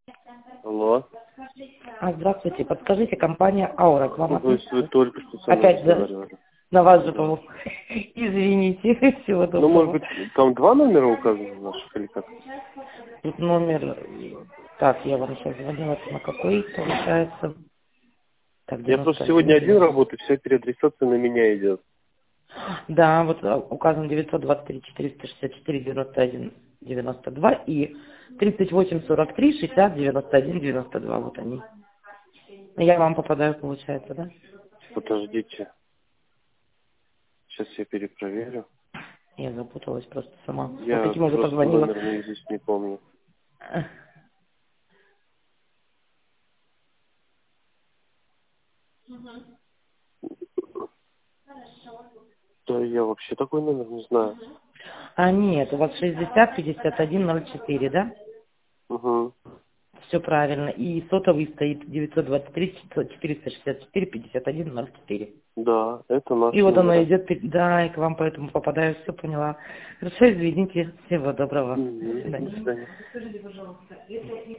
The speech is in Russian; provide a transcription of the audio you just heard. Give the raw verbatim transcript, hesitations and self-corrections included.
Алло. А, здравствуйте, подскажите, компания Аура к вам Ну, то есть вы относится? только что со мной Опять за... разговаривали. на вас же, Да. по-моему. Извините, всего Ну, может доброго. быть, там два номера указаны наших или как? Тут номер... Так, я вам сейчас звонила, это на какой получается? Так, Я просто девяносто сегодня один один девяносто. работаю, вся переадресация на меня идет. Да, вот а, указан девятьсот двадцать три четыреста шестьдесят четыре девяносто один девяносто два и тридцать восемь сорок три шестьдесят девяносто один девяносто два, вот они. Я вам попадаю, получается, да? Подождите. Сейчас я перепроверю. Я запуталась просто сама. Вот Я таким уже просто позвонила. номер наизусть не помню. Да, я вообще такой номер не знаю. А нет, у вас шестьдесят пятьдесят один ноль четыре, да? Угу. Все правильно. И сотовый стоит девятьсот двадцать три четыреста шестьдесят четыре пятьдесят один ноль четыре. Да, это И наши вот оно номера. идет, да, и к вам поэтому попадаю, все поняла. Хорошо, извините, всего доброго. До Угу. До свидания. свидания.